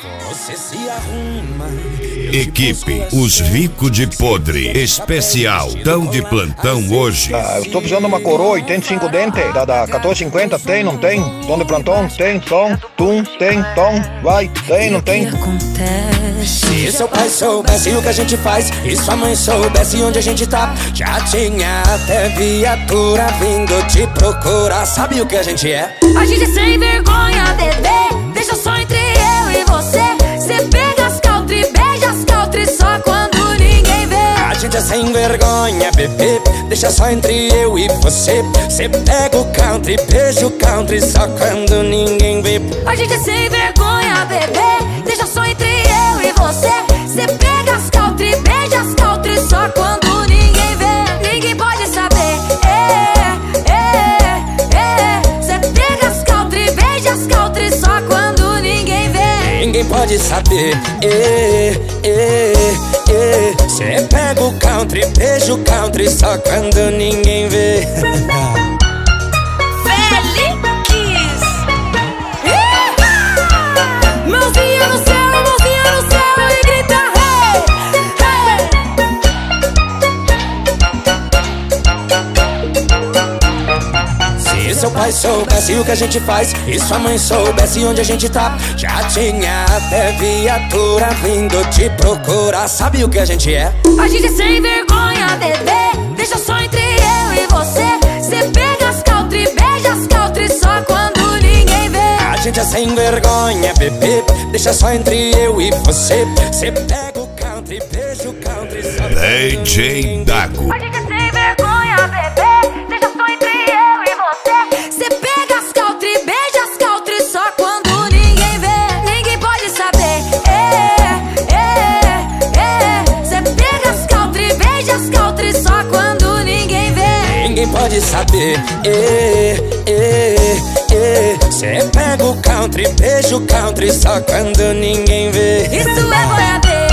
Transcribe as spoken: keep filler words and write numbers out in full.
Você se arruma. Equipe Os Vico de Podre Especial. Tão de plantão hoje. Ah, eu estou precisando de uma coroa e tem cinco dentes. Da, da quatorze cinquenta, tem, não tem? Tom de plantão, tem, tom, tum, tem, tom, vai, tem, não tem? Se seu pai soubesse o que a gente faz e sua mãe soubesse onde a gente tá, já tinha até viatura vindo te procurar. Sabe o que a gente é? A gente é sem vergonha, bebê. Deixa só entre eu e você. Cê pega as country, beija as country só quando ninguém vê. A gente é sem vergonha, bebê. Deixa só entre eu e você. Cê pega o country, beija o country só quando ninguém vê. A gente é sem vergonha, bebê. Deixa só entre eu e você. Cê pega as country, beija as country só quando ninguém vê. Ninguém pode saber. É, é, é. Cê pega as country, beija as country só quando ninguém vê. Ninguém pode saber. É, é, é. Cê pega o country, beija o country só quando ninguém vê. Feliz! Mãozinha no céu, mãozinha no céu e grita hey, hey. Se seu pai soubesse o que a gente faz e sua mãe soubesse onde a gente tá, já tinha até viatura vindo te procurar. Sabe o que a gente é? a gente é sem vergonha, bebê. Deixa só entre eu e você. Cê pega as country, beija as country só quando ninguém vê. A gente é sem vergonha, bebê. Deixa só entre eu e você. Cê pega o country, beija o country só quando D J Dago. A gente é sem vergonha, bebê. Deixa só entre eu e você. Cê pega as country, beija as country só quando ninguém vê. Ninguém pode saber. É, é, é. Cê pega as country, beija as country só quando ninguém vê. ninguém pode saber. É, é, é. Cê pega o country, beija o country só quando ninguém vê. Isso é boiadeiro.